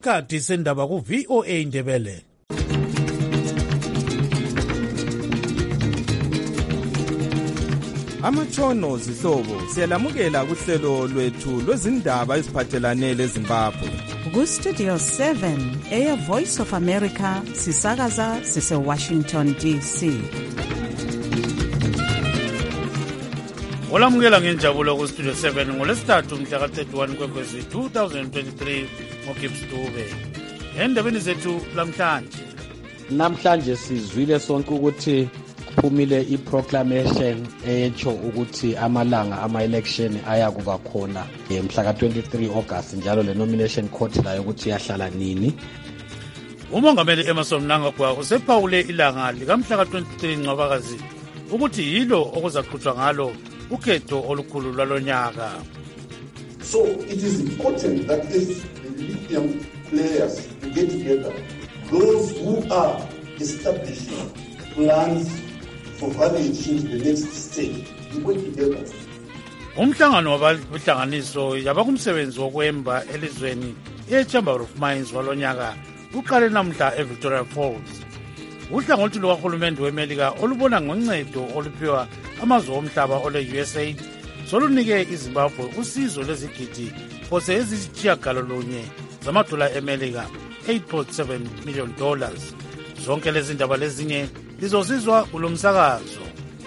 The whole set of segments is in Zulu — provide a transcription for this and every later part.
Kati sendaba ku VOA Indebele. Amatshono zihlobo siyalamukela kuhlelo lwethu lwezindaba eziphathelane leZimbabwe. Ku-Studio 7 Air Voice of America sisakaza sise-Washington DC. Olamukela ngenjabulo ku-Studio 7 ngolesithathu mhla ka-31 Kwekwezi 2023 ngoGibbs Dube. Endabeni zethu namhlanje sizwile sonke ukuthi kuphumile iproclamation etsho ukuthi amalanga ama-election ayakuba khona mhla ka-23 August njalo le nomination court layo ukuthi yahlala nini. Umongameli Emmerson Mnangagwa usephawule ilanga likamhla ka-23 Ncwabakazi ukuthi yilo okuzaqhutshwa ngalo ukhetho olukhulu lwalonyaka. So it is important that as the lithium players get together, those who are establishing plans for value change the next stage, we work together. Umhlangano wabahlanganiso yabakumsebenzi wokwemba elizweni eChamber of Mines walonyaka uqale namhla eVictoria Falls. Uhlangothi lukahulumende weMelika olubona ngoncedo oluphiwa amazwe omhlaba ole-USAID solunike iZimbabwe usizo lezigidi phose eziyisitshiyagalolunye zamadola eMelika, $8.7 million. Zonke lezi ndaba lezinye lizosizwa kulo msakazo.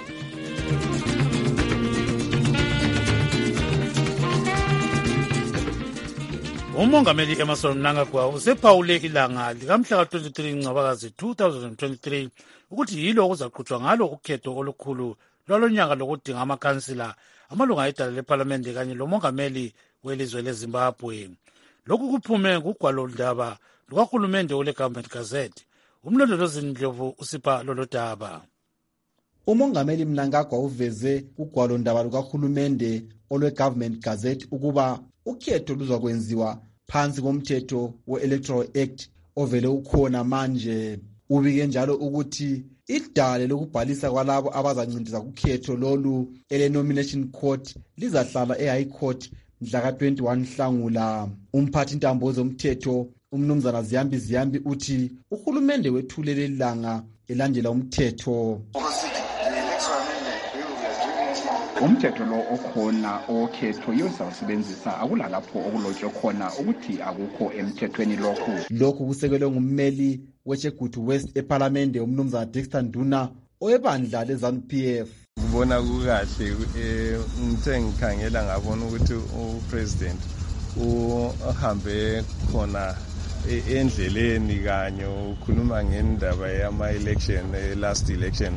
Umongameli Emmerson Mnangagwa usephawule ilanga likamhla ka-23 Ncwabakazi 2023 ukuthi yilo okuzaqhutshwa ngalo ukhetho olukhulu lwalonyaka lokudinga amakhansila, amalunga edala lephalamende kanye lomongameli welizwe leZimbabwe. Lokhu kuphume kugwalondaba lukahulumende ole Government Gazette. Umlondolozi Ndlovu usipha lolo daba. Umongameli Mnangagwa uveze ugwalondaba lukahulumende olwe Government Gazette ukuba ukhetho luzakwenziwa phansi komthetho we-Electoral Act ovele ukhona manje. Ubike njalo ukuthi idale lokubhalisa kwalabo abazancintiza kukhetho lolu ele-nomination court lizahlala e-High Court mhla ka-21 Nhlangula. Umphathi ntambo zomthetho umnumzana Ziyambi uthi uhulumende wethule leli langa elandela umthetho. Umthetho lo okhona okhetho yosawusebenzisa akulalapho okulotshwe khona ukuthi akukho emthethweni lokhu kusekelwe ngummeli weChegutu West eParliament umnumzana Dexter Nduna oyebandla leZANU-PF. Ngibona kukahle ngithe ngikhangela ngabona ukuthi upresident uhambe khona endleleni kanye ukhuluma ngendaba yama-election last election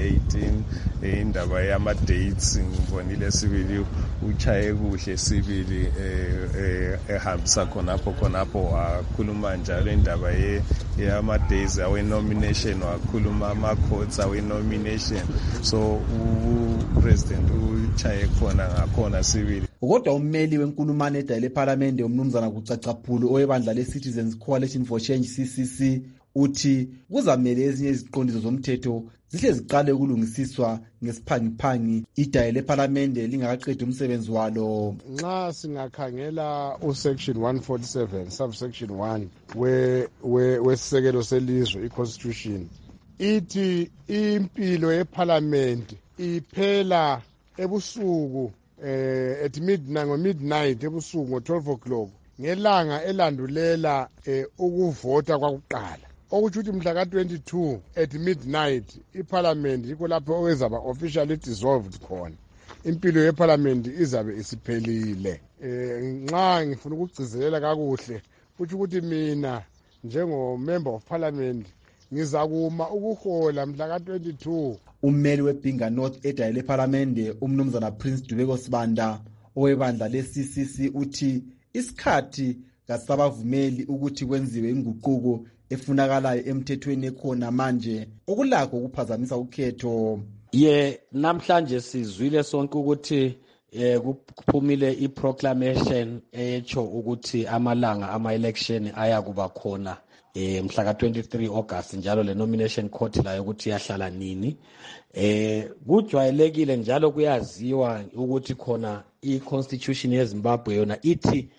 2018 indaba yama-dates ngibonile sibili uchaye kuhle sibili ehambisa khonapho wakhuluma njalo indaba yama-days awe-nomination wakhuluma ama-courts awe-nomination so upresident uchaye khona ngakhona sibili. Kodwa ummeli wenkulumane edala lephalamende umnumzana Kucacaphulu oyebandla le-Citizens Coalition for Change CCC uthi kuzamele ezinye iziqondiso zomthetho zihle ziqale ukulungisiswa ngesiphangiphangi idale lephalamende lingakaqedi umsebenzi walo. Nxa singakhangela usection 147 subsection 1 wesisekelo selizwe i-constitution ithi impilo yephalamende iphela ebusuku at midnight ebusuku ngo-12 o'clock ngelanga elandulela ukuvota kwakuqala, okuthi ukuthi mhla ka-22 at midnight iparliament yikho lapho okwezaba officially dissolved khona, impilo yeparliament izabe isiphelile. Nxa ngifuna ukugcizelela kakuhle kuthi ukuthi mina njengomember of parliament ngizakuma ukuhola mhla ka-22. Ummeli weBinga North edale lephalamende umnumzana Prince Dubeko Sibanda owebandla le-CCC uthi isikhathi kasabavumeli ukuthi kwenziwe inguquko efunakalayo emthethweni ekhona manje okulakho ukuphazamisa ukhetho. Namhlanje sizwile sonke ukuthi kuphumile iproclamation etsho ukuthi amalanga ama-election ayakuba khona mhla ka-23 August njalo le nomination court layo ukuthi yahlala nini. Kujwayelekile njalo kuyaziwa ukuthi khona i-constitution yeZimbabwe yona ithi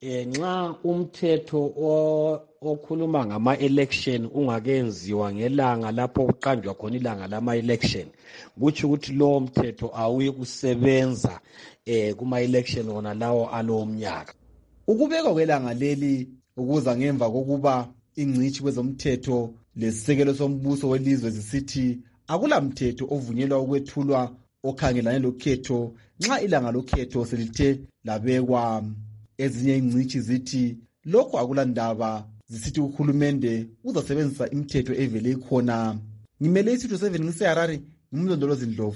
nxa umthetho okhuluma ngama-election ungakenziwa ngelanga lapho kuqanjwa khona ilanga lama-election, kutsho ukuthi lowo mthetho awuyi kusebenza kuma-election wona lawo alowo mnyaka. Ukubekwa kwelanga leli ukuza ngemva kokuba ingcitshi kwezomthetho lesisekelo sombuso welizwe zisithi akulamthetho ovunyelwa ukwethulwa okhangelane lokhetho nxa ilanga lokhetho selithe labekwa. Ezinye ingcitshi zithi lokho akulandaba, zisithi uhulumende uzasebenzisa imithetho evele ikhona. Ngimele isitho 7 ngiseHarare, ngimlondolozi Ndlovu.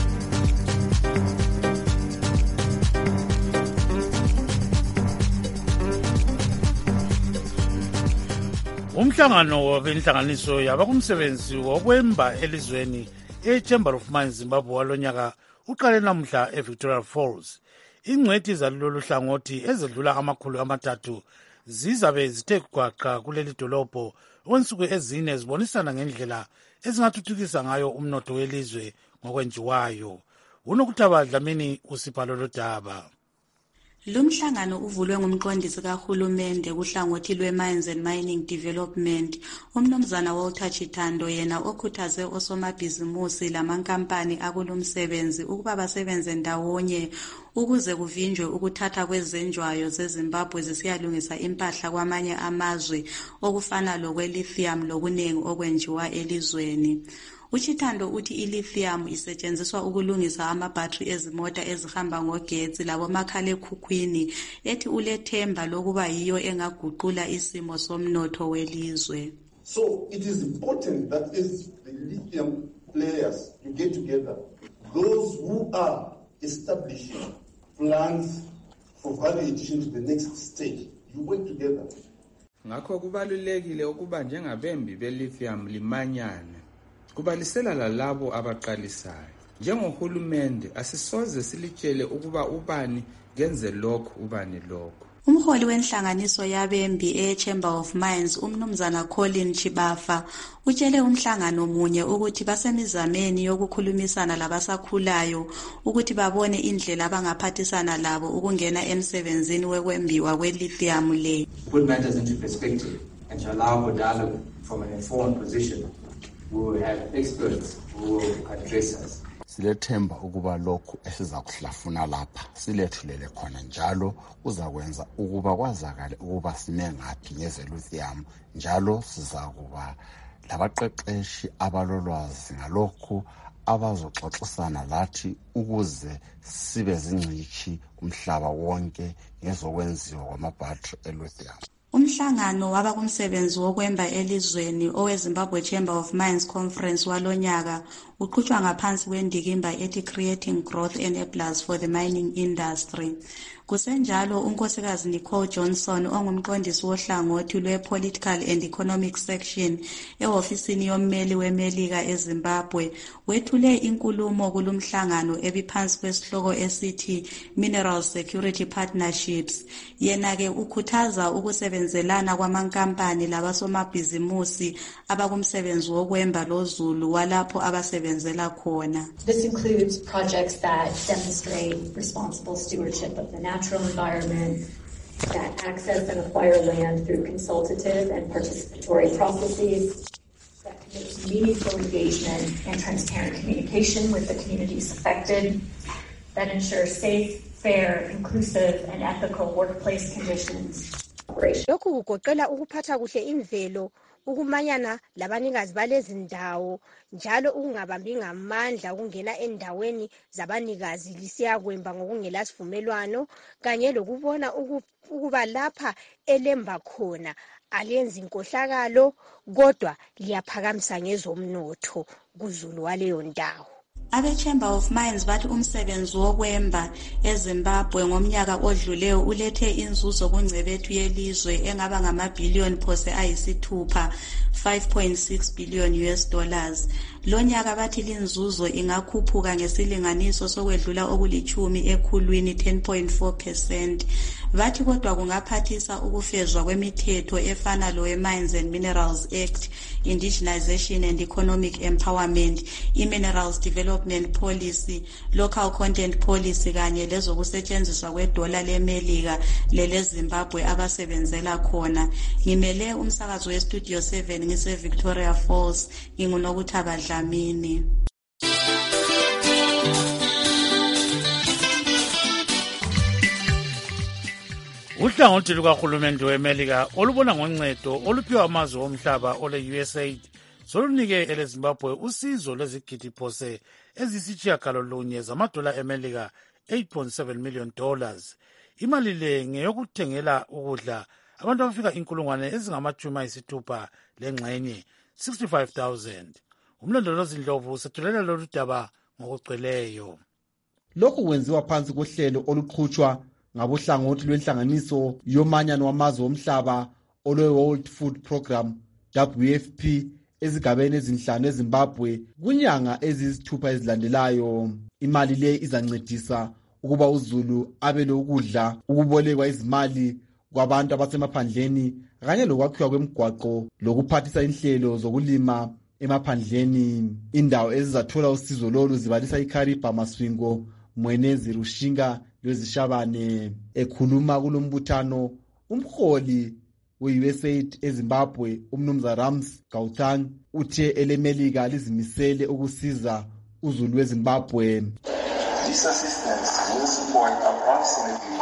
Umhlangano wabenhlanganiso yabakumsebenzi wokwemba elizweni eChamber of Mines Zimbabwe walonyaka uqale namhla eVictoria Falls. Ingcwethi zalolu hlangothi ezedlula 300 zizabe zithe gwaqa kuleli dolobho okwensuku ezine zibonisana ngendlela ezingathuthukisa ngayo umnotho welizwe ngokwenziwayo. Unokuthaba Dlamini usipha lolu daba. Lumhlangano uvulwe ngumqondisi kahulumende kuhlangothi lwe-Mines and Mining Development, umnumzana Walter Chitando, yena okhuthaze osomabhizimusi lamankampani akulumsebenzi ukuba basebenze ndawonye ukuze kuvinjwe ukuthatha kwezenjwayo zeZimbabwe zisiyalungisa impahla kwamanye amazwe okufana lokwe-lithium lokunengi okwenjiwa elizweni. Uchitando uthi ilithium isetshenziswa ukulungisa amabhatri ezimota ezihamba ngogetsi labomakhalekhukhwini, ethi ulethemba lokuba yiyo engaguqula isimo somnotho welizwe. So it is important that as the lithium players you get together, those who are establishing plans for value addition to the next stage, you work together. Ngakho kubalulekile ukuba njengabembi belithium limanyane. Kubalisela lalabo abaqalisayo. Njengohulumende asisoze silitshele ukuba ubani genze lokho ubani lokho. Umholi wenhlanganiso yabembi eChamber of Mines umnumzana Colin Chibafa utshele umhlangano munye ukuthi basemizameni yokukhulumisana labasakhulayo ukuthi babone indlela abangaphathisana labo ukungena emsebenzini wekwembiwa kwelithium le. Put matters into perspective and to allow for dialogue from an informed position. We will have experts who will address us. Silethemba ukuba lokhu esiza kuhlafuna lapha silethulele khona njalo uzakwenza ukuba kwazakale ukuba sinengaphi ngezelithium, njalo sizakuba labaqeqeshi abalolwazi ngalokhu abazoxoxisana lathi ukuze sibe zingcitshi kumhlaba wonke ngezokwenziwa kwamabhatri elithium. Umhlangano wabakumsebenzi wokwemba elizweni oweZimbabwe Chamber of Mines Conference walonyaka uqhutshwa ngaphansi kwendikimba ethi Creating Growth Enablers for the Mining Industry. Kusenjalo unkosikazi Nicole Johnson ongumqondisi wohlangothi lwe-Political and Economic Section ehofisini yommeli weMelika eZimbabwe wethule inkulumo kulumhlangano ebiphansi kwesihloko esithi Mineral Security Partnerships. Yena-ke ukhuthaza ukusebenzelana kwamankampani labasomabhizimusi abakumsebenzi wokwemba lozulu walapho abasebenzela khona. This includes projects that demonstrate responsible stewardship of the natural environment, that access and acquire land through consultative and participatory processes, that commit to meaningful engagement and transparent communication with the communities affected, that ensure safe, fair, inclusive, and ethical workplace conditions. Lokhu kugoqela ukuphatha kuhle imvelo, ukumanyana labanikazi balezindawo, njalo ukungabambi ngamandla ukungena endaweni zabanikazi lisiyakwemba ngokungela sivumelwano, kanye lokubona ukuba lapha elemba khona aliyenzi inkohlakalo kodwa liyaphakamisa ngezomnotho kuzulu waleyo ndawo. Abe-Chamber of Mines bathi umsebenzi wokwemba eZimbabwe ngomnyaka odluleyo ulethe inzuzo kungcebethu yelizwe engaba ngamabhiliyoni phose ayisithupha, $5.6 billion. Lonyaka bathi linzuzo ingakhuphuka ngesilinganiso sokwedlula okulithumi ekhulwini 10.4%. Bathi kodwa kungaphathisa ukufezwa kwemithetho efana lowe Mines and Minerals Act, Indigenization and Economic Empowerment, i-Minerals Development Policy, Local Content Policy kanye lezokusetshenziswa kwedola leMelika leleZimbabwe abasebenzela khona. Ngimele umsakazo weStudio 7 ngise Victoria Falls, nginguNokuthaba Dlamini. Uhlangothi lukahulumende weMelika olubona ngoncedo oluphiwa amazwe omhlaba ole USAID solunike eleZimbabwe usizo lwezigidi phose ezisitshiyagalolunye zamadola eMelika $8.7 million. Imali le ngeyokuthengela ukudla abantu abafika 60,000 lengxenye 65,000. Umlondolozi Ndlovu usethulela lolu daba ngokugcweleyo. Lokhu kwenziwa phansi kohlelo oluqhutshwa ngabohlangothi lwenhlanganiso yomanyano wamazwe omhlaba olwe-World Food Program WFP ezigabeni ezinhlanu eZimbabwe kunyanga eziyisithupha ezilandelayo. Imali le izancedisa ukuba uZulu abe lokudla, ukubolekwa izimali kwabantu abasemaphandleni kanye lokwakhiwa kwemigwaqo lokuphathisa inhlelo zokulima emaphandleni. Indawo ezizathola usizo lolu zibalisa iKariba, Masvingo, Mwenezi, Rushinga lwezishabane. Ekhuluma kulombuthano umholi we-USAID eZimbabwe umnumzana Rams Gauteng uthe eleMelika lizimisele ukusiza uZulu weZimbabwe. This assistance will support approximately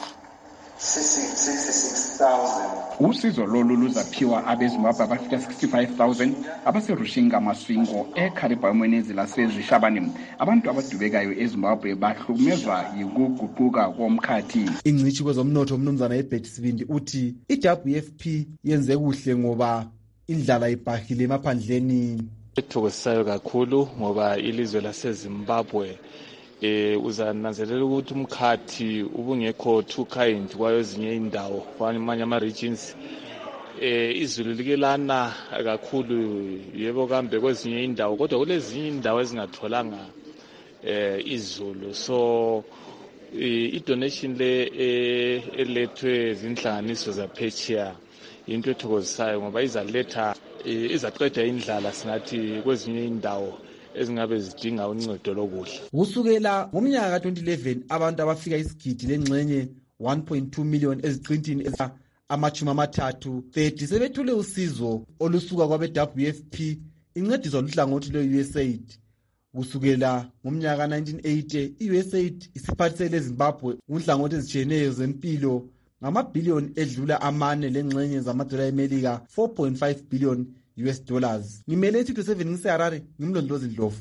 66,000. Usizo lolu luzaphiwa abeZimbabwe abafika 65,000 abaserushinga, Masvingo, eKariba, Mwenezi lasezishabane. Abantu abadubekayo eZimbabwe bahlukumezwa yikuguquka komkhathi. Ingcitshi kwezomnotho umnumzana eBet Sibindi uthi iWFP yenze kuhle ngoba indlala ibhahile emaphandleni. Ethokozisayo kakhulu ngoba ilizwe laseZimbabwe uzananzelela ukuthi umkhathi ubungekho too kind kwayo ezinye indawo kwamanye ama-regions. Izulu likelana kakhulu yebo kambe kwezinye indawo kodwa kulezinye indawo ezingatholanga izulu. So i-donation le elethwe zinhlanganiso zaphetsheya into ethokozisayo ngoba izaqeda indlala singathi kwezinye indawo ezingabe zidinga uncedo lokudla. Kusukela ngomnyaka ka-2011 abantu abafika isigidi lengxenye 1.2 million eziqintini ama-30 sebethule usizo olusuka kwabe-WFP incediswa luhlangothi lwe-USAID. Kusukela ngomnyaka ka-1980 i-USAID isiphathisele eZimbabwe kunhlangothi ezitshiyeneyo zempilo ngamabhiliyoni edlula 4 lengxenye zamadola eMelika $4.5 billion. Ngimele iStudio 7 ngiseHarare, ngimlondolozi Ndlovu.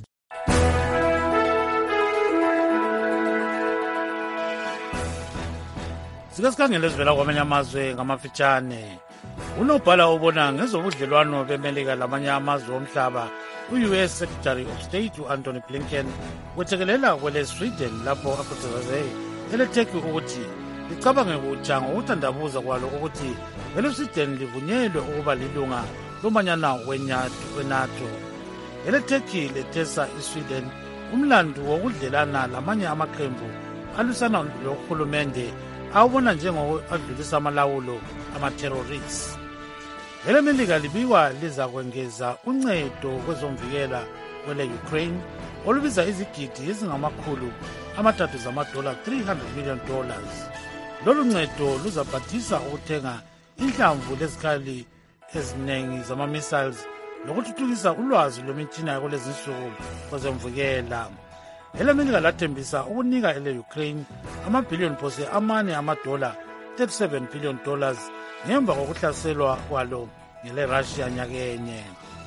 Sike sikhangele ezivela kwamanye amazwe ngamafitshane. Unobhala obona ngezobudlelwano beMelika lamanye amazwe omhlaba u-US Secretary of State u-Anthony Blinken wethekelela kwele Sweden lapho akhuthaze eleTurkey ukuthi licabange kutsha ngokuthandabuza kwalo ukuthi vele Sweden livunyelwe ukuba lilunga lomanyana weNATO. EleTurkey lethesa iSweden umlandu wokudlelana lamanye amaqembu alwisana lohulumende awubona njengokuadlulisa amalawulo amaterrorists. EleMelika libikwa liza kwengeza uncedo kwezomvikela kwele Ukraine olubiza izigidi ezingamakhulu $300 million. Lolu ncedo luzaphathisa ukuthenga inhlamvu lezikhali eziningi zama-missiles lokuthuthukisa ulwazi lwemitshina yakulezinsuku kwezemvukela. EleMelika lathembisa ukunika ele-Ukraine amabhiliyoni phose $4 $37 billion ngemva kokuhlaselwa kwalo ngele-Russia nyakenye.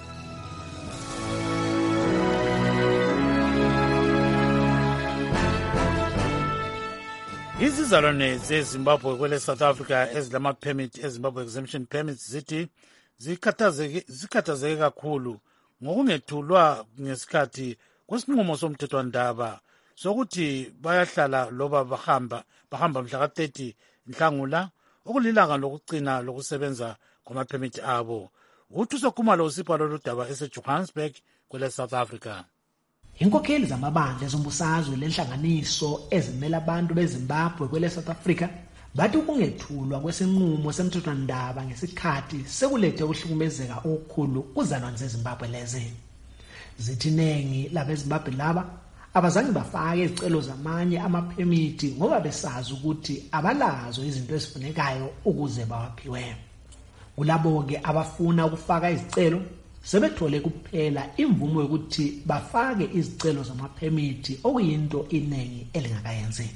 Izizalwane zeZimbabwe kwele South Africa ezilama-permit eZimbabwe exemption permits zithi zikhathazeke kakhulu ngokungethulwa ngesikhathi kwesinqumo somthethwandaba sokuthi bayahlala loba bahamba mhla ka-30 Nhlangula okulilanga lokugcina lokusebenza kwama-permit abo. UThuso Khumalo usipha lolu daba eseJohannesburg kwele South Africa. Inkokheli zamabandla zombusazwe lenhlanganiso ezimela abantu beZimbabwe kwele South Africa bathi ukungethulwa kwesinqumo semthethwandaba ngesikhathi sekulethe ukuhlukumezeka okukhulu kuzalwane zeZimbabwe lezi. Zithi iningi labeZimbabwe laba abazange bafake izicelo zamanye amaphemiti ngoba besazi ukuthi abalazo izinto ezifunekayo ukuze bawaphiwe. Kulabo-ke abafuna ukufaka izicelo sebethole kuphela imvumo yokuthi bafake izicelo zamaphemiti okuyinto iningi elingakayenzi.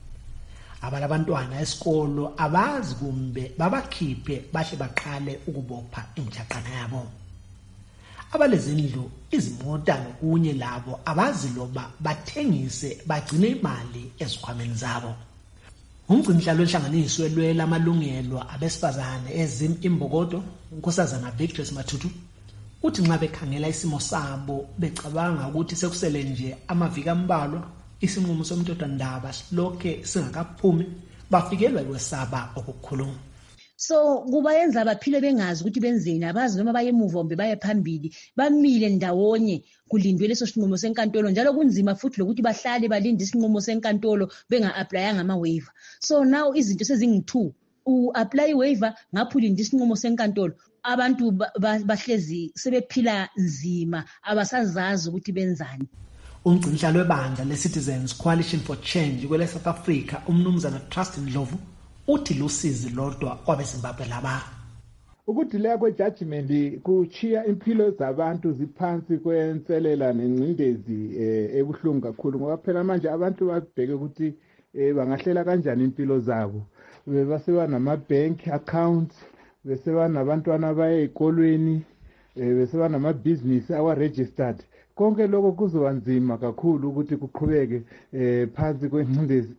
Abantwana esikolo abazi kumbe babakhiphe bahle baqale ukubopha imijaqana yabo. Abalezindlu, izimota nokunye labo abazi loba bathengise bagcine imali ezikhwameni zabo. Umgcinisihlalo wenhlanganiso elwela amalungelo abesifazane eZim Imbokodo, uNkosazana Victor Mathutu, uthi nxa bekhangela isimo sabo becabanga ukuthi sekusele nje amaviki ambalwa isinqumo somthethwandaba silokhe singakaphumi bafikelwa kwesaba okukhulu. So kubayenza baphile bengazi ukuthi benzeni, abazi noma baye emuva kumbe baye phambili, bamile ndawonye kulindwe leso sinqumo senkantolo, njalo kunzima futhi lokuthi bahlale balinde isinqumo senkantolo benga-aplayanga ama-waiver. So now izinto sezingi-2, u-apply i-waiver ngapho ulinde isinqumo senkantolo. Abantu bahlezi sebephila nzima, abasazazi ukuthi benzani. Umgcinisihlalo webandla le-Citizens Coalition for Change kwele South Africa, umnumzana Trust Ndlovu, uthi lusizi lodwa kwabeZimbabwe laba. Ukudileka kwejudgment kuchiya impilo zabantu ziphansi kwenselela nengcindezi ebuhlungu kakhulu, ngoba phela manje abantu babheke ukuthi bangahlela kanjani impilo zabo. Beseba nama-bank accounts, beseba nabantwana baye ezikolweni, beseba nama-business awa-registered. Konke lokho kuzoba nzima kakhulu ukuthi kuqhubeke phansi kwengcindezi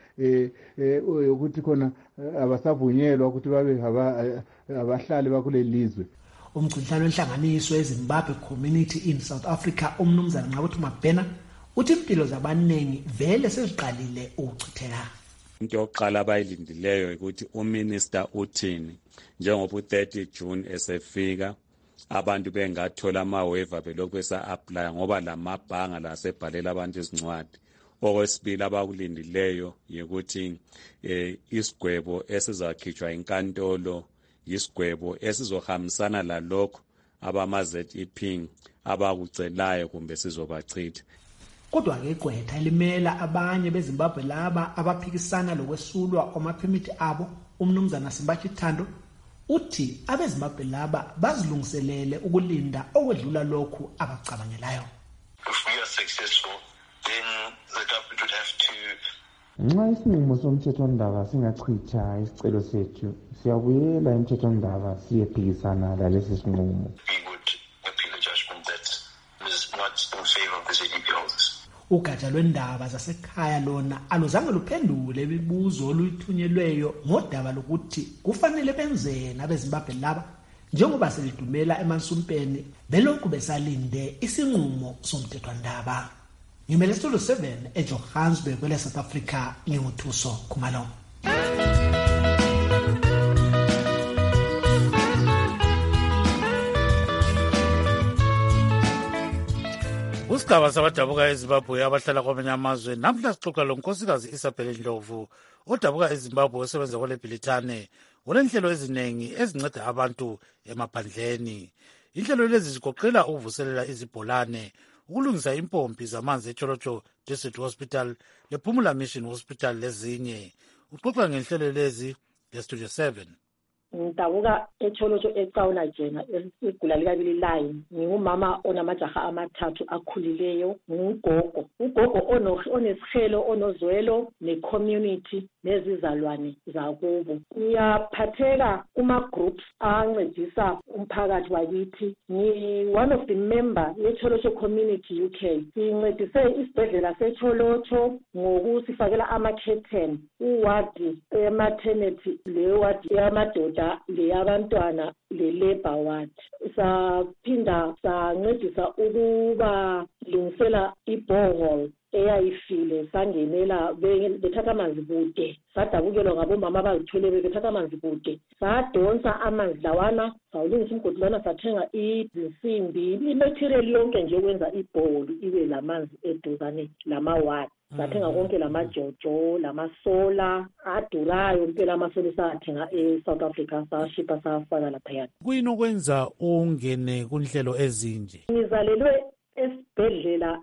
ukuthi khona abasavunyelwa ukuthi babe abahlali bakule lizwe. Umgcinisihlalo wenhlanganiso eZimbabwe Community in South Africa, umnumzana Nqabuthi Mabhena, uthi impilo zabaningi vele seziqalile ukuchitheka. Into yokuqala abayilindileyo ukuthi uminister uthini njengoba u-30 June esefika abantu bengathola ama-waiver belokhu besa-aplya ngoba lamabhanga lasebhalela abantu izincwadi. Okwesibili abakulindileyo yikuthi isigwebo esizakhitshwa inkantolo yisigwebo esizohambisana lalokho abama-ZEP abakucelayo kumbe sizobachitha. Kodwa-ke igqwetha elimela abanye beZimbabwe laba abaphikisana lokwesulwa kwamaphemiti abo, umnumzana Simbachi Thando, uthi abeZimbabwe laba bazilungiselele ukulinda okwedlula lokhu abacabangelayo. If we are successful, then the government would have to. Nxa isinqumo somthethwandaba singachitha isicelo sethu, siyabuyela emthethwandaba siyephikisana lalesi sinqumo. We would appeal a judgment that is not in favor of the ZEP holders. Ugatsha lwendaba zasekhaya lona aluzange luphendule imibuzo oluyithunyelweyo ngodaba lokuthi kufanele benzeni abeZimbabwe laba njengoba selidumela emansumpeni belokhu besalinde isinqumo somthethwandaba. Ngimele Studio 7 eJohannesburg kwele South Africa, nginguthuso Khumalo. Usigaba sabadabuka eZimbabwe abahlala kwamanye amazwe namhla sixoxa lo nkosikazi Isabel Ndlovu odabuka eZimbabwe osebenza kwele Bhilithane ngolenhlelo eziningi ezinceda abantu emaphandleni. Inhlelo lezi zigoqela ukuvuselela izibholane, ukulungisa impompi zamanzi eCholocho District Hospital lePhumula Mission Hospital lezinye. Uxoxa ngenhlelo lezi leStudio 7. Ngidabuka eCholocho eCawula Jena igula likabili line. Ngingumama onamajaha amathathu akhulileyo, ngugogo. Ugogo onesihelo, onozwelo necommunity nezizalwane zakubo. Ngiyaphatheka kuma-groups ancedisa umphakathi wakithi. One of the member yeCholocho Community UK. Sincedise isibhedlela seCholocho ngokusifakela ama-curtain, uwadi ematernity lewadi yamadoda imibheda leyabantwana le-labor ward. Saphinda sancedisa ukuba lungisela i-borehole eyayifile sangenela bethatha amanzi kude, sadabukelwa ngabomama abazithweleyo bethatha amanzi kude, sadonsa amanzi lawana, sawulungisa umgodi lwana, sathenga izinsimbi, imaterial yonke nje ukwenza ibholi ibe lamanzi eduzane lama-ward. Sathenga konke lamajojo, lamasola adurayo impela, amasola sathenga e-South Africa, sashipha safaka laphayana. Kuyini okwenza ungene kunhlelo ezinje? Ngizalelwe esibhedlela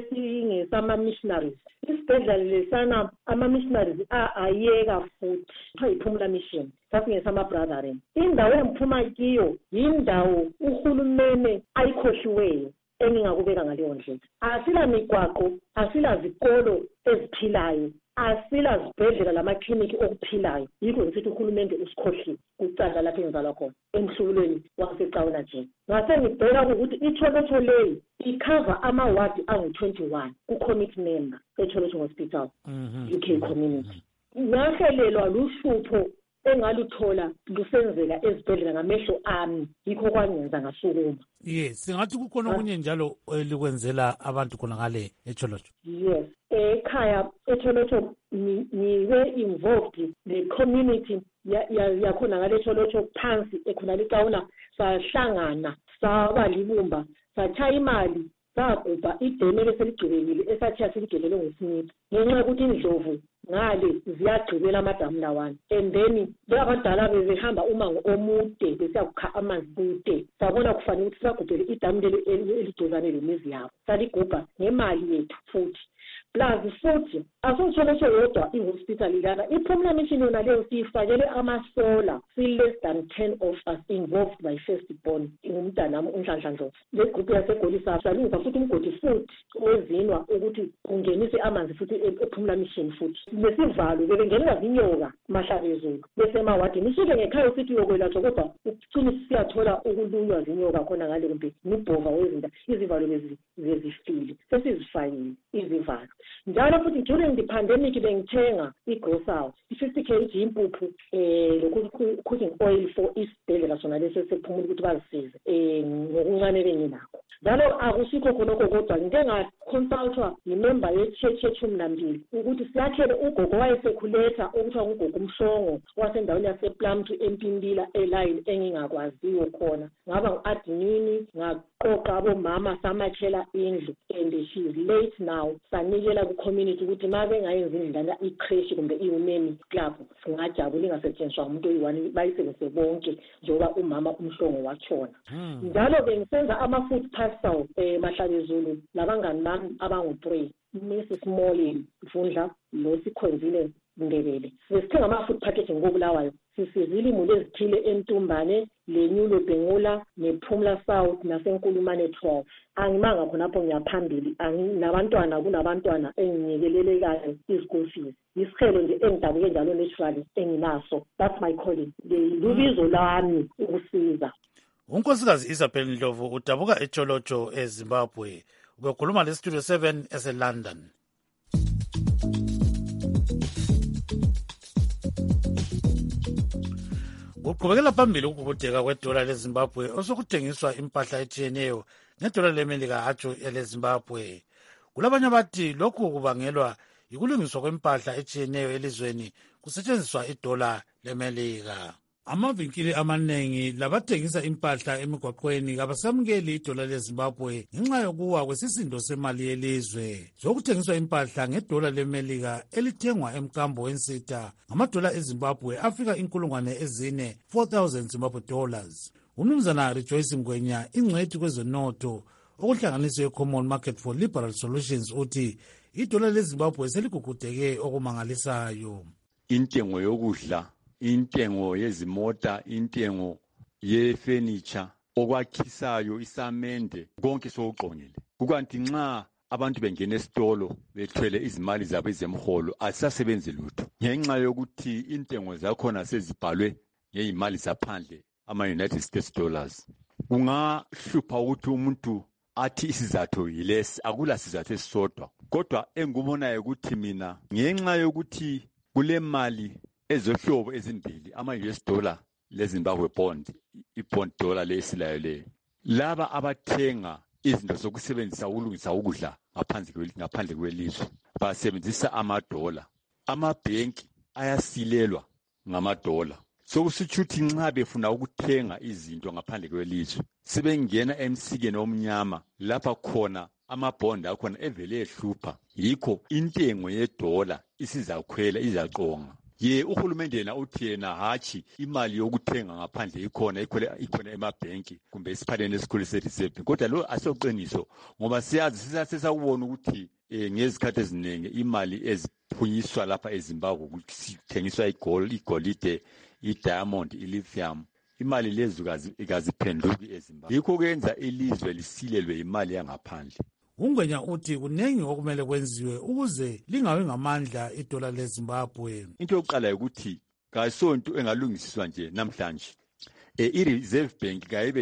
ebesiyingesama-missionaries. Isibhedlela lesana ama-missionaries ayeka futhi iphumula mission, sasingesama-brothering. Indawo engiphuma kiyo yindawo uhulumene ayikhohliweyo engingakubeka ngaleyo ndlela. Asila migwaqo, asila zikolo eziphilayo, asila zibhedlela lamakliniki okuphilayo. Yikho ngisithi uhulumende usikhohliwe kucanda lapho engizalwa khona emhlubulweni waseCaula nje. Ngase ngibheka ukuthi iTholotsho leyi ikhava amawadi angu-21 ku-commit member eTholotsho Hospital, UK community. Ngahelelwa luhlupho engaluthola lusenzeka ezibhedlela ngamehlo ami, yikho kwangenza ngasukuma. Yes, singathi kukhona okunye njalo elikwenzela abantu khona ngale eTholotsho. Yes, ekhaya eTholotsho niwe involved the community yakhona ngale eTholotsho phansi ekhona leCaula, sahlangana saba libumba, sathatha imali, sagubha ideme leseligqibekile esathiya siligelele ngoSmith ngenxa yokuthi indlovu ngale ziyagqibela amadamu lawana, and then abadala bebehamba umango omude besiyakukha amanzi kude. Sabona kufanele ukuthi sagubhele idamu eliduzane lemizi yabo, saligubha ngemali yethu futhi. Plus futhi asotsholotsho yodwa i-hospital lana, iphumula mission yona leyo siyifakele amasola, si-less than 10 of us involved by firstborn, ingumntanami uNhlanhla Ndlovu. Le group yasegolisa salungisa futhi umgodi futhi owezinwa ukuthi kungenise amanzi futhi ephumula mission futhi. Nesivalo bebengenela zinyoka mahlabezulu besemawadini, usuke ngekhaya usithi uyokwelatshwa kodwa ucine siyathola ukulunywa zinyoka khona ngale kumbe ngibhova wezinda, izivalo bezifile sesizifakile izivalo. Njalo futhi during the pandemic bengithenga igrocery, i-50 kg impuphu cooking oil for isibhedlela sona leso sephumula ukuthi bazisize ngokuncane benginakho. Njalo akusikho khonokho kodwa ngike ngaconsultwa yimember ye-church ye-12 ukuthi siyakhele ugogo wayesekhuletha okuthiwa ngugogo umhlongo wasendaweni yasePlumtree eMpimbila eline engingakwaziyo khona. Ngaba ngu-admin, ngaqoqa abomama samakhela indlu, and she is late now. Sanikela ku-community ukuthi ma bengayenzi indlana i-creche kumbe i-women club singajabula ingasetshenziswa umuntu oyi-1 bayisebenzise bonke njengoba umama umhlongo watshona. Njalo bengisenza ama-food parcel mahlabezulu labangani bami abangu-3, Mrs. Molly Mfundla lo Sikhonzile Ndebele. Sesithenga ama-food packaging ngokubulawayo, sisizile imuli ezithile eNtumbane, leNyulo Bhengula, nePhumla South naseNkulumane 12. Angimanga khonapho ngiyaphambili, nabantwana kunabantwana enginyekelelekayo i-school fees. Isikhelo nje engidabuke njalo naturally enginaso. That's my calling. Lubizo lami ukusiza. uNkosikazi Isabel Ndlovu udabuka eTholotsho eZimbabwe, ubekhuluma leStudio 7 eseLondon. Kuqhubekela phambili ukubudeka kwedola leZimbabwe osokuthengiswa impahla etshiyeneyo ngedola leMelika hatsho eleZimbabwe. Kulabanye abathi lokhu kubangelwa yikulungiswa kwempahla etshiyeneyo elizweni kusetshenziswa idola leMelika. Amavinkili amanengi labathengisa impahla emigwaqweni kabasamukeli idola leZimbabwe ngenxa yokuwa kwesisindo semali yelizwe. Zokuthengiswa impahla ngedola leMelika elithengwa emkambo wensitha ngamadola eZimbabwe afika 4,000 Zimbabwe dollars. Umnumzana Rejoice Mgwenya, ingcwethi kwezonotho okuhlanganiswe eCommon Market for Liberal Solutions, uthi idola leZimbabwe seligugudeke okumangalisayo. Intengo yokudla, intengo yezimota, intengo yefurniture, okwakhisayo, isamende, konke sokuqongile. Kukanti nxa abantu bengena esitolo bethwele izimali zabo ezemholo asisasebenzi lutho ngenxa yokuthi intengo zakhona sezibhalwe ngezimali zaphandle, ama-United States dollars. Kungahlupha ukuthi umuntu athi isizathu yilesi, akula sizathu esisodwa. Kodwa engikubonayo ukuthi mina ngenxa yokuthi kule mali ezohlobo ezimbili, ama-US dollar leZimbabwe bond, i-bond dollar lesilayo le. Laba abathenga izinto zokusebenzisa ukulungisa ukudla ngaphandle kwelizwe basebenzisa amadola. Amabhenki ayasilelwa ngamadola. Sokusitsho ukuthi nxa befuna ukuthenga izinto ngaphandle kwelizwe sebengena emsikeni omnyama lapha khona amabhondi akhona evele ehlupha. Yikho intengo yedola isizakhwela izaqonga. Uhulumende yena uthi yena hatshi imali yokuthenga ngaphandle ikhona emabhenki kumbe esiphaleni esikhulu sethi sebhenki. Kodwa lo asoqiniso ngoba siyazi sisakubona ukuthi ngezikhathi eziningi imali eziphunyiswa lapha eZimbabwe kuthengiswa igolide, i-diamond, i-lithium, imali lezo ikaziphenduki eZimbabwe. Yikho kwenza ilizwe lisilelwe imali yangaphandle. Ungwenya uthi kunengi okumele kwenziwe ukuze lingawi ngamandla idola leZimbabwe. Into yokuqala ukuthi kasonto engalungisiswa nje namhlanje. I-Reserve Bank kayibe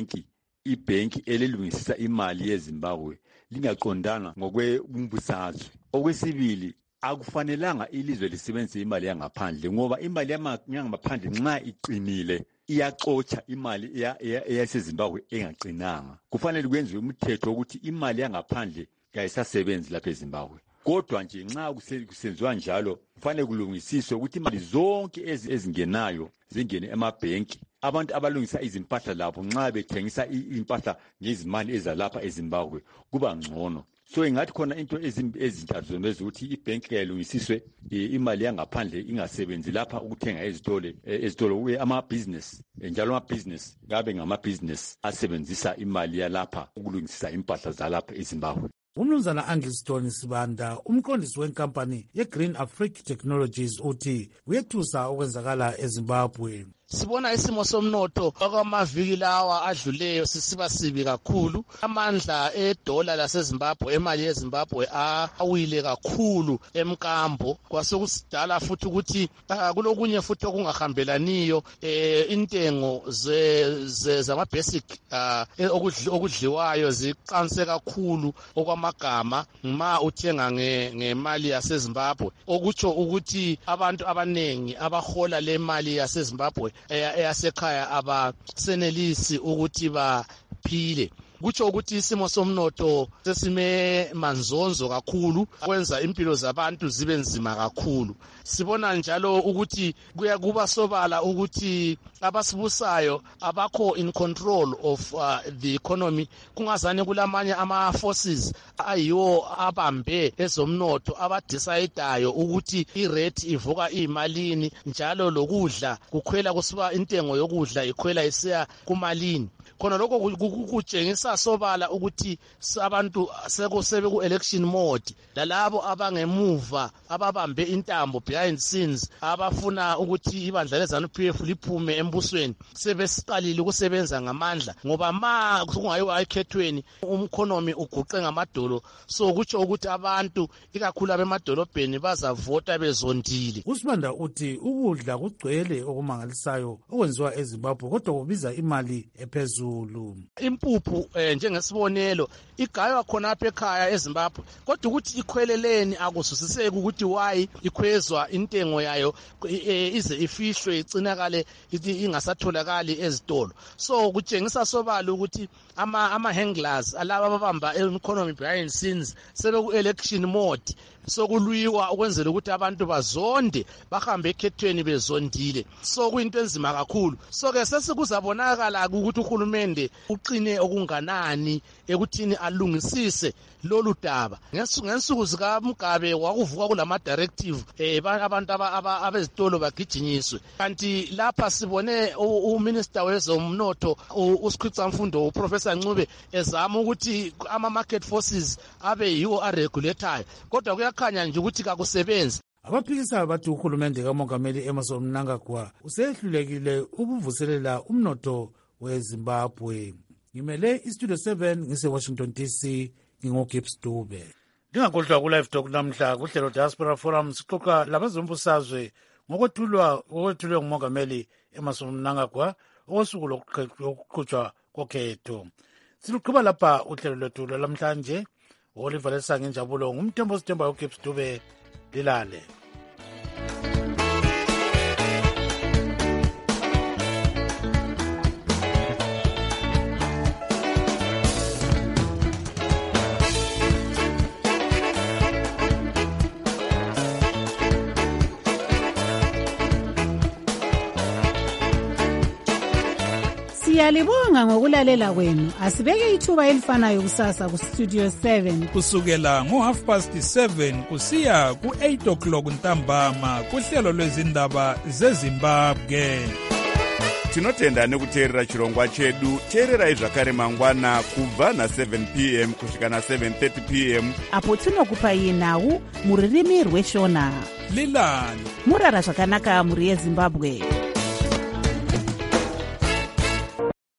ibhenki elilungisisa imali yeZimbabwe lingaqondanga ngokwebumbusazwe. Okwesibili, akufanelanga ilizwe lisebenzise imali yangaphandle ngoba imali yangaphandle nxa iqinile iyaxotsha imali eyaseZimbabwe engaqinanga. Kufanele kwenziwe umthetho ukuthi imali yangaphandle kayisasebenzi lapha eZimbabwe. Kodwa nje nxa kusenziwa njalo kufanele kulungisiswe ukuthi imali zonke ezingenayo zingene emabhenki. Abantu abalungisa izimpahla labo nxa bethengisa impahla ngezimali ezalapha eZimbabwe kuba ngcono. So ingathi khona into ezintathu zonezi ukuthi ibhenki kayilungisiswe, imali yangaphandle ingasebenzi lapha ukuthenga ezitolo amabhizinesi, njalo amabhizinesi kabe ngamabhizinesi asebenzisa imali yalapha ukulungisisa impahla zalapha eZimbabwe. Umnumzana Angliston Sibanda, umqondisi wenkampani yeGreen Africa Technologies, uthi kuyethusa okwenzakala eZimbabwe. Sibona isimo somnotho okwamaviki lawa adluleyo sisiba sibi kakhulu. Amandla edola laseZimbabwe, emali yeZimbabwe awile kakhulu emkambo. Kwasekusidala futhi ukuthi kulokunye futhi okungahambelaniyo, intengo zama basic okudliwayo ziqanse kakhulu okwamagama ma uthenga ngemali yaseZimbabwe. Okutsho ukuthi abantu abanengi abahola le mali yaseZimbabwe eyasekhaya abasenelisi ukuthi baphile. Kutsho ukuthi isimo somnotho sesime manzonzo kakhulu, kwenza impilo zabantu zibe nzima kakhulu. Sibona njalo ukuthi kuba sobala ukuthi abasibusayo abakho in control of the economy. Kungazane kulamanye ama-forces ayiwo abambe ezomnotho abadecidayo ukuthi irate ivuka iyimalini, njalo lokudla kukhwela kusiba intengo yokudla ikhwela isiya kumalini. Khona lokho kutshengisa sobala ukuthi abantu sekusebe ku-election mode. Lalabo abangemuva ababambe intambo behind scenes abafuna ukuthi ibandla leZANU-PF liphume embusweni sebesiqalile ukusebenza ngamandla, ngoba ma kungayiwa ekhethweni umkhonomi uguqe ngamadolo. So kutsho ukuthi abantu ikakhulu abemadolobheni bazavota bezondile. uSibanda uthi ukudla kugcwele okumangalisayo okwenziwa eZimbabwe kodwa kubiza imali ephezulu. Impuphu njengesibonelo igaywa khonapha ekhaya eZimbabwe, kodwa ukuthi ikhweleleni akuzwisiseki ukuthi why ikhwezwa intengo yayo ize ifihlwe igcinakale ingasatholakali ezitolo. So kutshengisa sobala ukuthi ama-handlers alaba ababamba economy behind scenes sebeku-election mode. Sokulwiwa ukwenzela ukuthi abantu bazonde bahambe ekhethweni bezondile. So kuyinto enzima kakhulu. So ke sesikuzabonakala ukuthi uhulumende uqine okunganani ekuthini alungisise lolu daba. Ngensuku zikaMugabe kwakuvuka kulama directive abantu abezitolo bagijinyiswe. Kanti lapha sibone uminister wezomnotho uSikhwicamfundo uProfessor Ncube ezama ukuthi ama-market forces abe yiwo aregulatayo, kodwa kuyakhanya nje ukuthi kakusebenzi. Abaphikisayo bathi uhulumende kaMongameli Emmerson Mnangagwa usehlulekile ukuvuselela umnotho weZimbabwe. Ngimele iStudio 7 ngise-Washington DC, ngingoGibbs Dube. Ndingakhohlwa ku-Live Talk namhla kuhlelo Diaspora Forum sixoxa labazombusazwe ngokwethulwe nguMongameli Emmerson Mnangagwa osuku lokuqhutshwa kokhetho. Siluqhuba lapha uhlelo lwethu lwalamhlanje. Oliver Lesange Njabulo ngumthembo sithemba uGibbs Dube. Lilale. Siyalibonga ngokulalela kwenu. Asibeke ithuba elifanayo kusasa kuStudio 7 kusukela ngo7:30 kusiya ku8 ntambama kuhlelo lwezindaba zeZimbabwe. Tinotenda nekuteerera chirongwa chedu. Teererai zvakare mangwana kubva na7 p.m. kusvika na7:30 p.m. apo tinokupai nhau mururimi rweshona. Lilani murara zvakanaka muri yeZimbabwe.